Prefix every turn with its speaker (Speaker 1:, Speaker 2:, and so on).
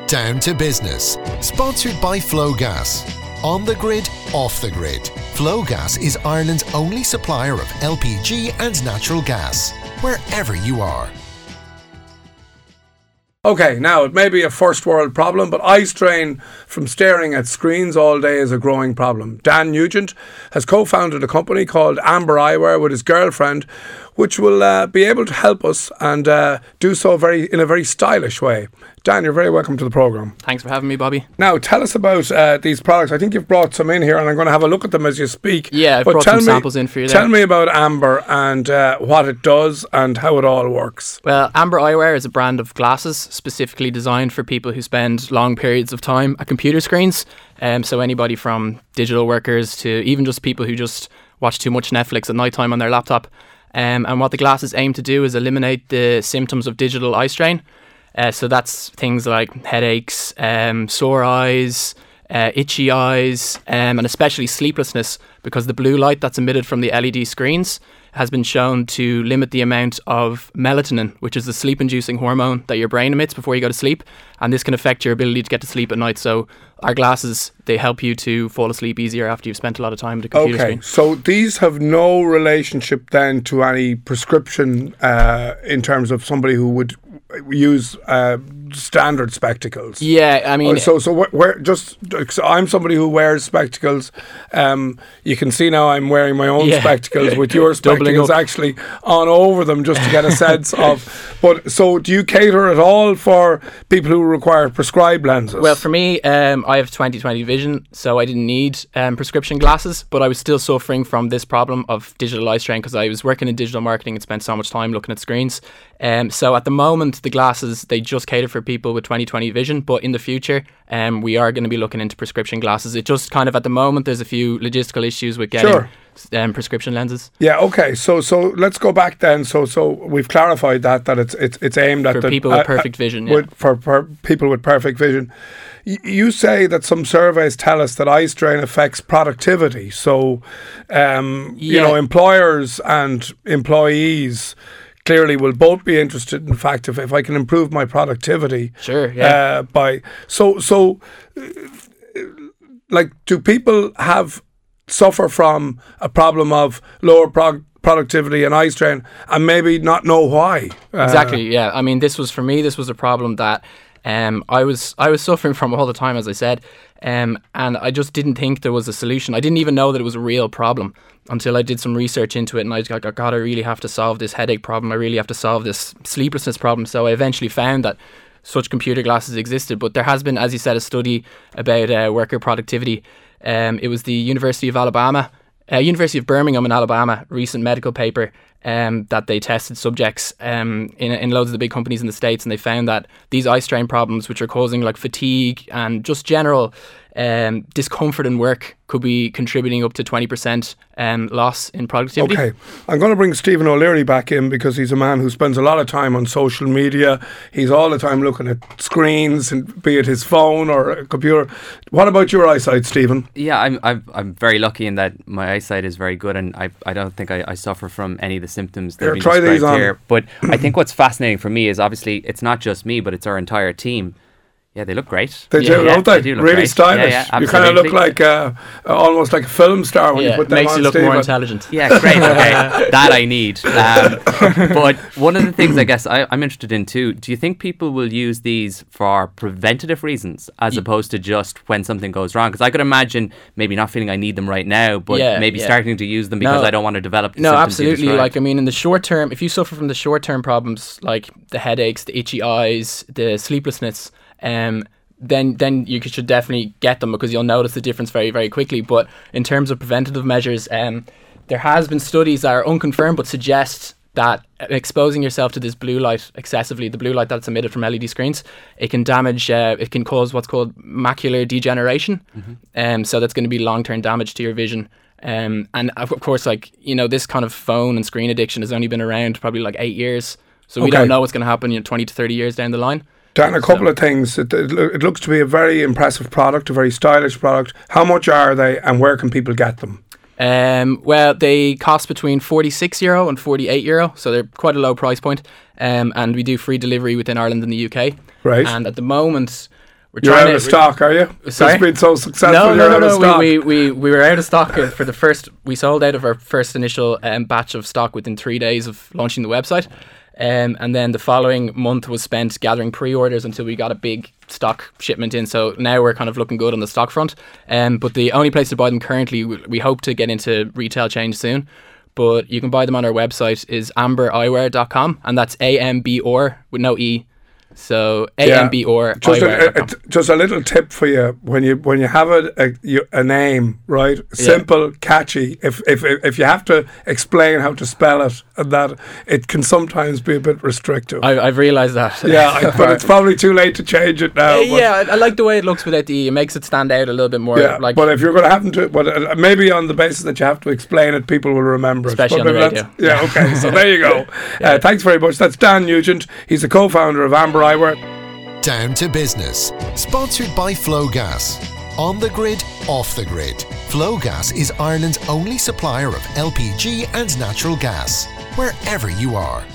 Speaker 1: Down to Business. Sponsored by Flowgas. On the grid, off the grid. Flowgas is Ireland's only supplier of LPG and natural gas. Wherever you are.
Speaker 2: Okay, now it may be a first world problem, but eye strain from staring at screens all day is a growing problem. Dan Nugent has co-founded a company called Amber Eyewear with his girlfriend, which will be able to help us and do so in a very stylish way. Dan, you're very welcome to the programme.
Speaker 3: Thanks for having me, Bobby.
Speaker 2: Now, tell us about these products. I think you've brought some in here and I'm going to have a look at them as you speak.
Speaker 3: Yeah, I've brought some samples in for you there.
Speaker 2: Tell me about Amber and what it does and how it all works.
Speaker 3: Well, Amber Eyewear is a brand of glasses specifically designed for people who spend long periods of time at computer screens. So anybody from digital workers to even just people who just watch too much Netflix at night time on their laptop. And what the glasses aim to do is eliminate the symptoms of digital eye strain. So that's things like headaches, sore eyes, itchy eyes, and especially sleeplessness, because the blue light that's emitted from the LED screens has been shown to limit the amount of melatonin, which is the sleep-inducing hormone that your brain emits before you go to sleep. And this can affect your ability to get to sleep at night. So our glasses, they help you to fall asleep easier after you've spent a lot of time at a computer screen.
Speaker 2: So these have no relationship then to any prescription in terms of somebody who would use standard spectacles.
Speaker 3: Yeah, I mean,
Speaker 2: so I'm somebody who wears spectacles. You can see now I'm wearing my own spectacles with your spectacles actually on over them just to get a sense of. But so do you cater at all for people who require prescribed lenses?
Speaker 3: Well, for me, I have 20/20 vision, so I didn't need prescription glasses, but I was still suffering from this problem of digital eye strain because I was working in digital marketing and spent so much time looking at screens. So at the moment, the glasses, they just cater for people with 20/20 vision, but in the future, we are going to be looking into prescription glasses. It just kind of, at the moment, there's a few logistical issues with getting prescription lenses.
Speaker 2: Yeah, okay. So let's go back then. So we've clarified that it's aimed at
Speaker 3: for people with perfect vision.
Speaker 2: For people with perfect vision. You say that some surveys tell us that eye strain affects productivity. So, you know, employers and employees clearly will both be interested. In fact, if I can improve my productivity, like, do people suffer from a problem of lower productivity and eye strain and maybe not know why?
Speaker 3: Exactly. Yeah. I mean, this was a problem that I was suffering from all the time, as I said, and I just didn't think there was a solution. I didn't even know that it was a real problem until I did some research into it, and I was like, oh God, I really have to solve this headache problem. I really have to solve this sleeplessness problem. So I eventually found that such computer glasses existed. But there has been, as you said, a study about worker productivity. It was the University of Birmingham in Alabama, recent medical paper that they tested subjects in loads of the big companies in the States, and they found that these eye strain problems, which are causing like fatigue and just general discomfort in work, could be contributing up to 20% loss in productivity.
Speaker 2: Okay, I'm going to bring Stephen O'Leary back in because he's a man who spends a lot of time on social media. He's all the time looking at screens, and be it his phone or a computer. What about your eyesight, Stephen?
Speaker 4: Yeah, I'm very lucky in that my eyesight is very good, and I don't think I suffer from any of the symptoms that have been described here. But I think what's fascinating for me is obviously it's not just me, but it's our entire team. Yeah, they look great.
Speaker 2: They do, don't they? Really great. Stylish. Yeah, you kind of look like almost like a film star when you put them on.
Speaker 3: Makes you look more intelligent.
Speaker 4: Yeah, great. Okay, that I need. But one of the things I guess I'm interested in too, do you think people will use these for preventative reasons as opposed to just when something goes wrong? Because I could imagine maybe not feeling I need them right now, but maybe starting to use them because I don't want to develop the symptoms.
Speaker 3: No, absolutely. Like, I mean, in the short term, if you suffer from the short term problems like the headaches, the itchy eyes, the sleeplessness, then you should definitely get them because you'll notice the difference very, very quickly. But in terms of preventative measures, there has been studies that are unconfirmed but suggest that exposing yourself to this blue light excessively, the blue light that's emitted from LED screens, it can damage, it can cause what's called macular degeneration. So that's going to be long-term damage to your vision. And of course, like, you know, this kind of phone and screen addiction has only been around probably like 8 years. So we don't know what's going to happen 20 to 30 years down the line.
Speaker 2: Dan, a couple of things. It looks to be a very impressive product, a very stylish product. How much are they and where can people get them?
Speaker 3: Well, they cost between €46 and €48, so they're quite a low price point. And we do free delivery within Ireland and the UK.
Speaker 2: Right.
Speaker 3: And at the moment,
Speaker 2: You're out of stock, are you?
Speaker 3: Sorry?
Speaker 2: It's been so successful.
Speaker 3: No,
Speaker 2: you're out of stock.
Speaker 3: We were out of stock for the first. We sold out of our first initial batch of stock within 3 days of launching the website, and then the following month was spent gathering pre-orders until we got a big stock shipment in. So now we're kind of looking good on the stock front. But the only place to buy them currently, we hope to get into retail chain soon. But you can buy them on our website is ambereyewear.com, and that's AMBOR with no E. So AMBOR.
Speaker 2: Just a little tip for you when you have a name, right? Simple, catchy. If you have to explain how to spell it, and that it can sometimes be a bit restrictive.
Speaker 3: I've realised that.
Speaker 2: Yeah, but it's probably too late to change it now.
Speaker 3: I like the way it looks without the E. It makes it stand out a little bit more.
Speaker 2: Yeah, but if you're going to have to, maybe on the basis that you have to explain it, people will remember
Speaker 3: especially
Speaker 2: it.
Speaker 3: Especially on the radio.
Speaker 2: Yeah, okay. So there you go. Thanks very much. That's Dan Nugent. He's the co-founder of Amber Eyewear.
Speaker 1: Down to Business, sponsored by Flowgas. On the grid, off the grid. Flowgas is Ireland's only supplier of LPG and natural gas, wherever you are.